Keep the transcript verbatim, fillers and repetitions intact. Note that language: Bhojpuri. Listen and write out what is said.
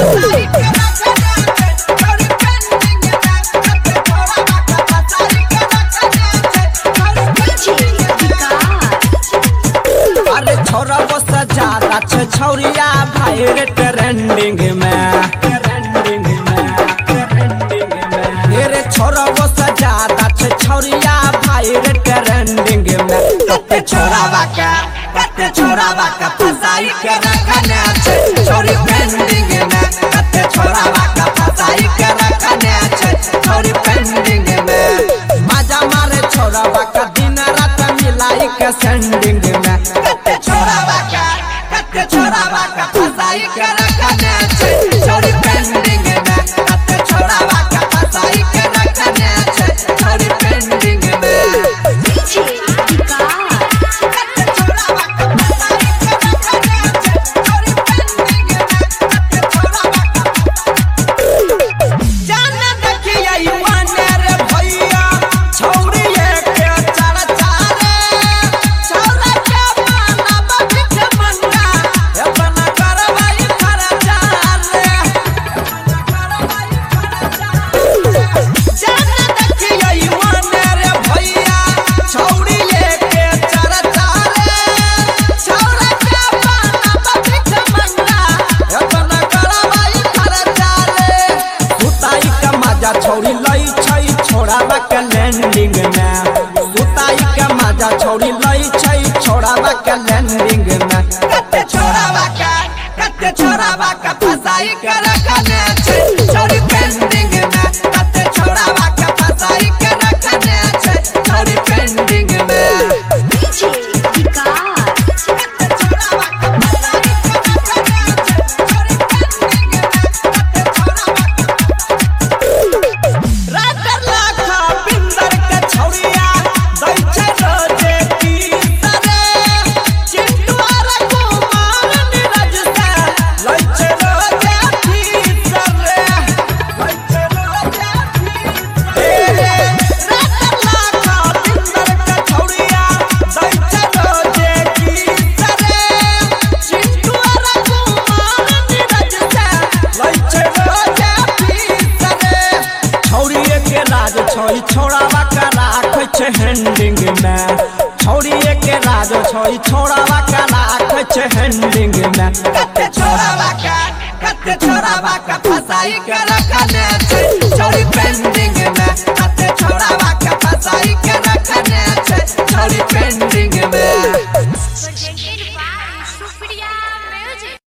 अरे छोरा बस ज्यादा छे छौरिया भाई रे ट्रेंडिंग में ट्रेंडिंग में ट्रेंडिंग में रे छोरा बस ज्यादा छे छौरिया भाई रे ट्रेंडिंग में कते छोरा बाका कते छोरा बाका फसाई के रखने छे छोरी पेंडिंग में कते छोरा बाका फसाई के रखने छे छोरी पेंडिंग में मजा मारे छोरा बाका दिन रात मिलाई के सेंडिंग में कते छोरा बाका कते छोरा बाका फसाई के रखने छे छोरी पेंडिंग में कते छोरा बाका फसाई के रखने छे छोरी पेंडिंग में डीजे विकास कते छोरा बाका फसाई के रखने छे छोरी पेंडिंग में कते छोरा बाका जान देखिए युवाने रे भैया छौरी के चढ़ चारे छोरा के मानब भिख मंगा अपना करवाई खर्चा रे करवाई खर्चा जान देखिए युवाने रे भैया छौरी के चढ़ चारे छोरा के मानब भिख मंगा अपना करवाई खर्चा रे सुताई का मजा छौरी लई छै छोड़ावा के लैंडिंग में सुताई का मजा छौरी लई छै छोड़ावा के लैंडिंग में कते छोड़ावा का कते छोड़ावा का फसाई के रखने छै छोरी पेंडिंग में कते छोड़ावा का फसाई के रखने छै छोरी पेंडिंग में डीजे विकास कते छोड़ावा का फसाई के रखने छै छोरी पेंडिंग में कते छोड़ावा रातर लाखा बिंदर के छौरिया दै छै रोजे की तरे चिंटुआर कुमार नीरज से लै छै रोजे की तरे लै छै रोजे की तरे रातर लाखा बिंदर के छौरिया दै छै रोजे की तरे चिंटुआर कुमार नीरज से लै छै रोजे की तरे छौरिए के राज छै छोड़ावा का राखै छै हैंडिंग में छौरिए के राज छै छोड़ावा का राखै छै हैंडिंग में कते छोड़ावा का कते छोड़ावा का फसाई के रखने छै छोरी पेंडिंग में कते छोड़ावा का फसाई के रखने छै छोरी पेंडिंग में